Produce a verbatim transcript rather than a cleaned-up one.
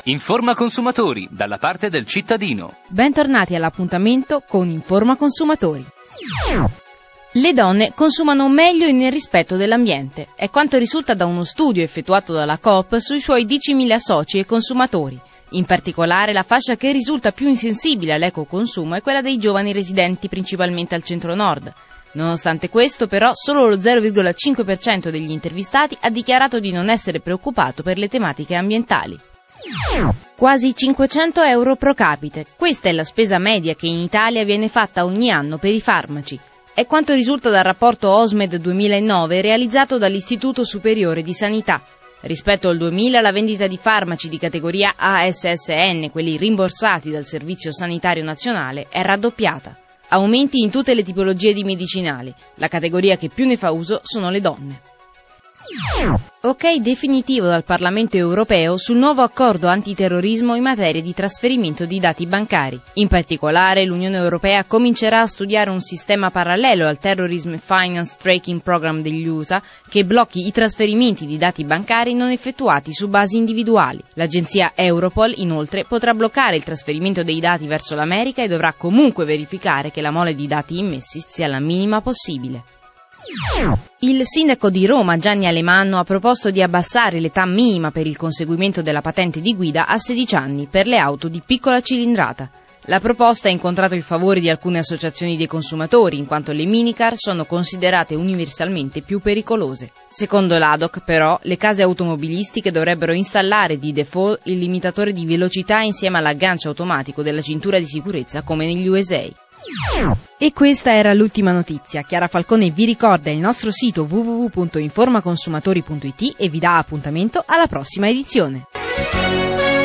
Informa consumatori, dalla parte del cittadino. Bentornati all'appuntamento con Informa Consumatori. Le donne consumano meglio e nel rispetto dell'ambiente. È quanto risulta da uno studio effettuato dalla Coop sui suoi diecimila soci e consumatori. In particolare, la fascia che risulta più insensibile all'ecoconsumo è quella dei giovani residenti principalmente al centro-nord. Nonostante questo, però, solo lo zero virgola cinque per cento degli intervistati ha dichiarato di non essere preoccupato per le tematiche ambientali. Quasi cinquecento euro pro capite. Questa è la spesa media che in Italia viene fatta ogni anno per i farmaci. È quanto risulta dal rapporto OSMED duemilanove realizzato dall'Istituto Superiore di Sanità. Rispetto al duemila la vendita di farmaci di categoria A S S N, quelli rimborsati dal Servizio Sanitario Nazionale, è raddoppiata. Aumenti in tutte le tipologie di medicinali. La categoria che più ne fa uso sono le donne. Ok definitivo dal Parlamento europeo sul nuovo accordo antiterrorismo in materia di trasferimento di dati bancari. In particolare, l'Unione Europea comincerà a studiare un sistema parallelo al Terrorism Finance Tracking Program degli U S A che blocchi i trasferimenti di dati bancari non effettuati su basi individuali. L'agenzia Europol, inoltre, potrà bloccare il trasferimento dei dati verso l'America e dovrà comunque verificare che la mole di dati immessi sia la minima possibile. Il sindaco di Roma, Gianni Alemanno, ha proposto di abbassare l'età minima per il conseguimento della patente di guida a sedici anni per le auto di piccola cilindrata. La proposta ha incontrato il favore di alcune associazioni dei consumatori, in quanto le minicar sono considerate universalmente più pericolose. Secondo l'A D O C, però, le case automobilistiche dovrebbero installare di default il limitatore di velocità insieme all'aggancio automatico della cintura di sicurezza come negli U S A. E questa era l'ultima notizia. Chiara Falcone vi ricorda il nostro sito w w w punto informaconsumatori punto i t e vi dà appuntamento alla prossima edizione.